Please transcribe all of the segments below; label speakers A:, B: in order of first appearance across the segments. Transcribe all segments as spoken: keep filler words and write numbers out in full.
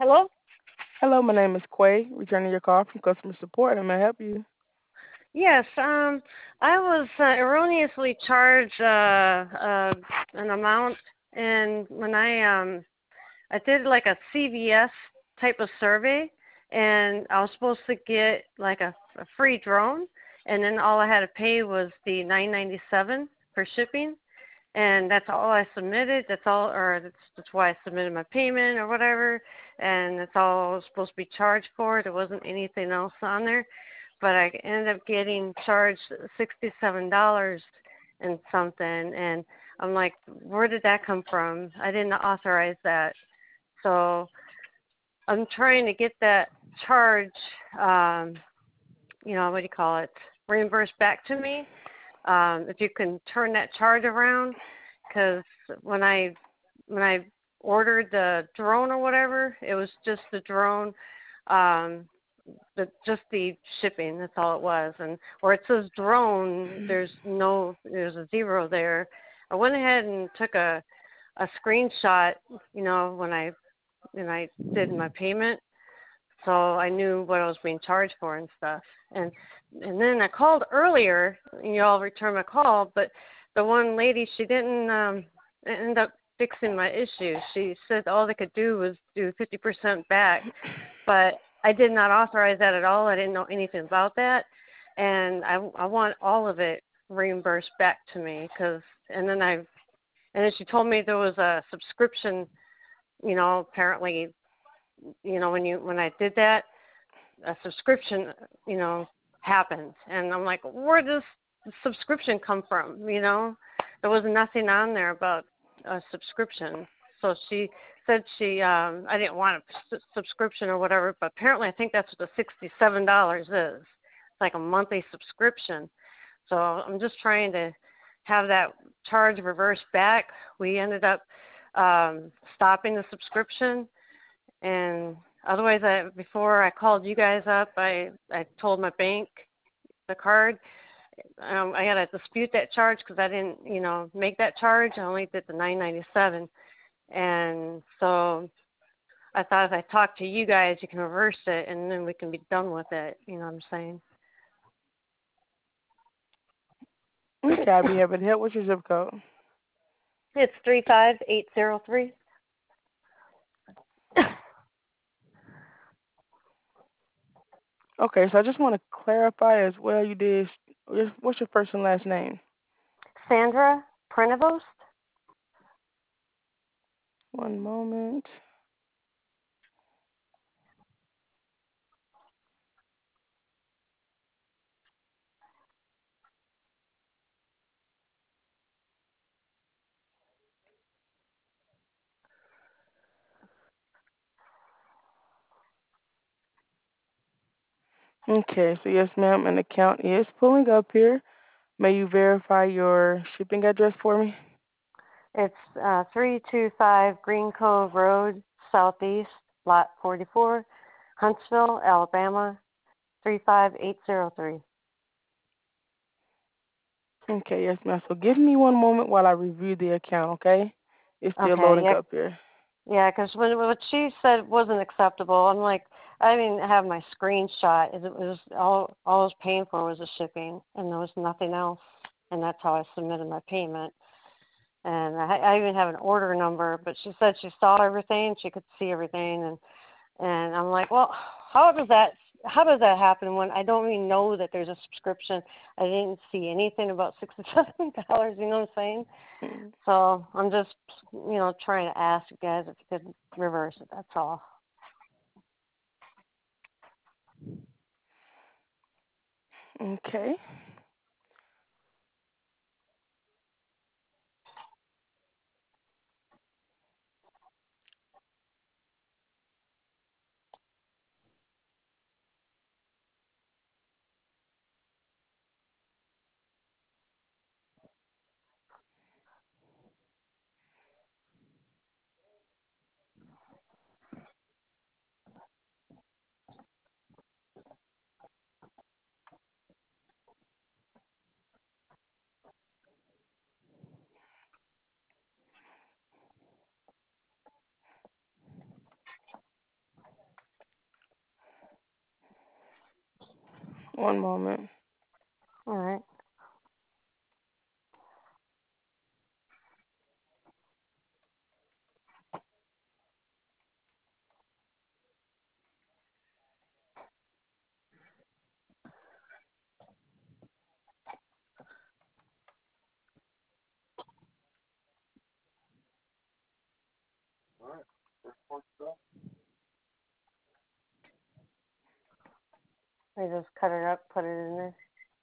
A: Hello?
B: Hello, my name is Quay, returning your call from customer support. How may I help you?
A: Yes, um, I was uh, erroneously charged uh, uh, an amount, and when I um, I did like a C V S type of survey, and I was supposed to get like a, a free drone, and then all I had to pay was the nine ninety seven for shipping, and that's all I submitted. That's all, or that's that's why I submitted my payment or whatever, and that's all I was supposed to be charged for. There wasn't anything else on there, but I ended up getting charged sixty-seven dollars and something, and I'm like, where did that come from? I didn't authorize that, so I'm trying to get that charge. Um, you know, what do you call it? Reimbursed back to me. Um, if you can turn that charge around, because when I when I ordered the drone or whatever, it was just the drone, um, the just the shipping. That's all it was. And where it says drone, there's no there's a zero there. I went ahead and took a a screenshot. You know, when I when I did my payment, so I knew what I was being charged for and stuff. And and then I called earlier, and you all returned my call, but the one lady, she didn't um, end up fixing my issue. She said all they could do was do fifty percent back, but I did not authorize that at all. I didn't know anything about that, and I I want all of it reimbursed back to me, because and then I and then she told me there was a subscription, you know, apparently, you know, when you when I did that, a subscription, you know, happened, and I'm like, where does the subscription come from? You know, there was nothing on there about a subscription. So she said she, um, I didn't want a s- subscription or whatever, but apparently I think that's what the sixty-seven dollars is. It's like a monthly subscription. So I'm just trying to have that charge reversed back. We ended up um, stopping the subscription, and otherwise, I before I called you guys up, I I told my bank the card. Um, I got to dispute that charge because I didn't, you know, make that charge. I only did the nine ninety seven, and so I thought if I talk to you guys, you can reverse it, and then we can be done with it. You know what I'm saying?
B: Okay, I'll be happy to help. What's your zip code?
A: It's three five eight zero three.
B: Okay, so I just want to clarify as well. You did. What's your first and last name?
A: Sandra Prenevost.
B: One moment. Okay, so yes, ma'am, an account is pulling up here. May you verify your shipping address for me?
A: It's uh, three two five Green Cove Road, Southeast, Lot forty-four, Huntsville, Alabama, three five eight zero three.
B: Okay, yes, ma'am. So give me one moment while I review the account, okay? It's still
A: Okay,
B: loading
A: yeah,
B: up here.
A: yeah, because when what she said wasn't acceptable, I'm like, I didn't have my screenshot. It was all all I was paying for was the shipping, and there was nothing else, and that's how I submitted my payment. And I, I even have an order number, but she said she saw everything, she could see everything, and and I'm like, well, how does that how does that happen when I don't even know that there's a subscription? I didn't see anything about sixty-seven dollars. You know what I'm saying?
B: Mm,
A: So I'm just, you know, trying to ask you guys if you could reverse it. That's all.
B: okay. One moment.
A: All right. I just cut it up, put it in there.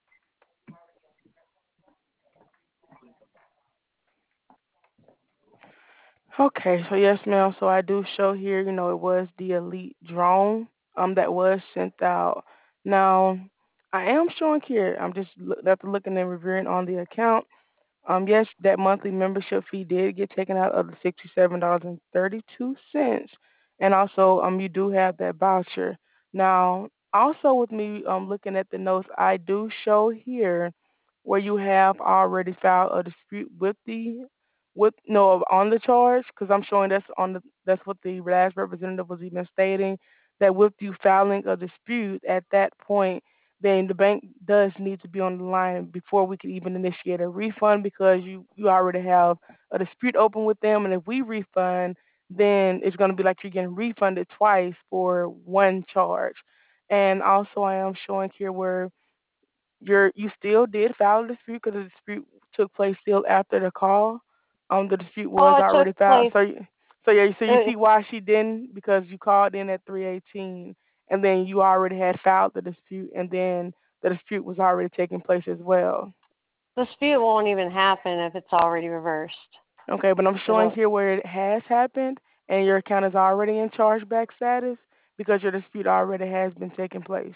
B: Okay, so yes, ma'am. So I do show here, you know, it was the elite drone um that was sent out. Now, I am showing here. I'm just look, after looking and reviewing on the account. Um, yes, that monthly membership fee did get taken out of the sixty-seven dollars and thirty-two cents, and also um you do have that voucher. Now, also with me um looking at the notes, I do show here where you have already filed a dispute with the with no on the charge because I'm showing that's on the that's what the last representative was even stating that with you filing a dispute at that point then the bank does need to be on the line before we can even initiate a refund because you, you already have a dispute open with them. And if we refund, then it's going to be like you're getting refunded twice for one charge. And also, I am showing here where you're you still did file a dispute because the dispute took place still after the call. Um, the dispute was
A: Oh, it took
B: already filed.
A: place.
B: So, you, so yeah, so you
A: Uh,
B: see why she didn't because you called in at three eighteen, and then you already had filed the dispute, and then the dispute was already taking place as well.
A: dispute won't even happen if it's already reversed.
B: Okay, but I'm showing
A: It'll.
B: here where it has happened, and your account is already in chargeback status because your dispute already has been taking place.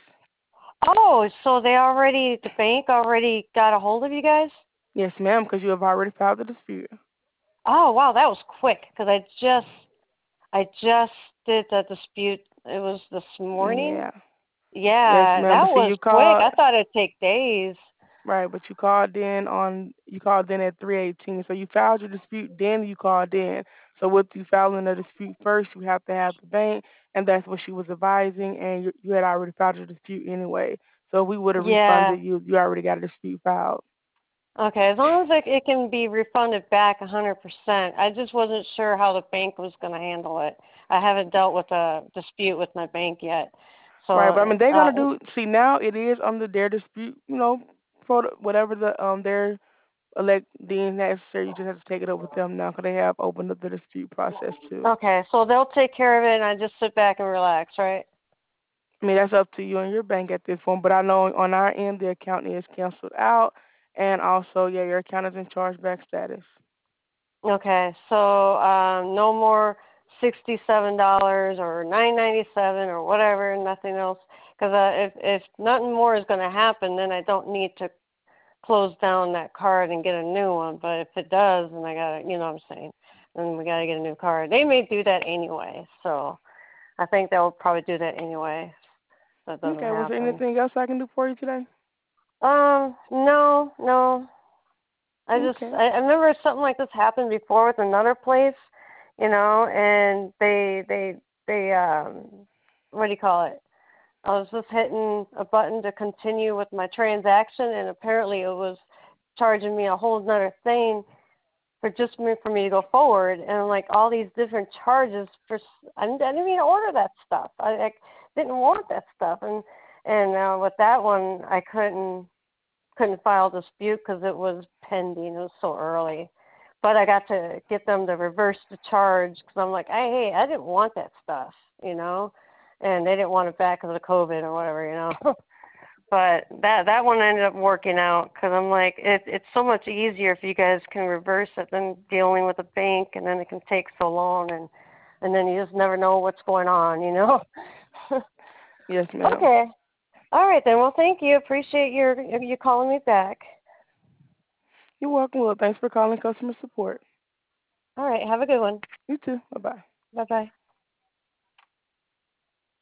A: Oh, so they already, the bank already got a hold of you guys?
B: Yes, ma'am, because you have already filed the dispute.
A: Oh, wow, that was quick because I just, I just did the dispute. It was this morning.
B: Yeah. Yes,
A: Yeah,
B: ma'am.
A: that
B: But see,
A: was
B: you
A: quick.
B: called
A: I thought it'd take days.
B: right, but you called in on you called in at three eighteen. So you filed your dispute, then you called in. So with you filing a dispute first, you have to have the bank, and that's what she was advising. And you, you had already filed your dispute anyway. So if we would have
A: Yeah.
B: refunded you, you already got a dispute filed.
A: Okay, as long as it, it can be refunded back one hundred percent. I just wasn't sure how the bank was going to handle it. I haven't dealt with a dispute with my bank yet. So,
B: Right, but I mean they're
A: uh,
B: gonna do. See, now it is under their dispute. You know, for whatever the um their elect deems necessary. You just have to take it up with them now because they have opened up the dispute process too.
A: okay, so they'll take care of it and I just sit back and relax, right?
B: I mean, that's up to you and your bank at this point. But I know on our end, the account is canceled out, and also, yeah, your account is in chargeback status.
A: Okay, so um, no more sixty-seven dollars or nine ninety-seven or whatever, nothing else. Because uh, if if nothing more is going to happen, then I don't need to close down that card and get a new one. But if it does, then I got to, you know what I'm saying, then we got to get a new card. They may do that anyway, so I think they'll probably do that anyway. So it doesn't
B: Okay, was there
A: happen.
B: anything else I can do for you today?
A: Um, no, no. I just
B: Okay.
A: I, I remember something like this happened before with another place, you know, and they they they um what do you call it? I was just hitting a button to continue with my transaction, and apparently it was charging me a whole other thing for just me for me to go forward, and like all these different charges for I didn't, I didn't even order that stuff. I, I didn't want that stuff, and and uh, with that one I couldn't couldn't file a dispute because it was pending. It was so early. But I got to get them to reverse the charge because I'm like, hey, hey, I didn't want that stuff, you know, and they didn't want it back because of COVID or whatever, you know. But that that one ended up working out because I'm like, it, it's so much easier if you guys can reverse it than dealing with a bank, and then it can take so long, and and then you just never know what's going on, you know.
B: Yes, ma'am.
A: Okay. All right then. Well, thank you. Appreciate your you calling me back.
B: You're welcome. Well, thanks for calling customer support.
A: All right. Have a good one.
B: You too. Bye bye.
A: Bye bye.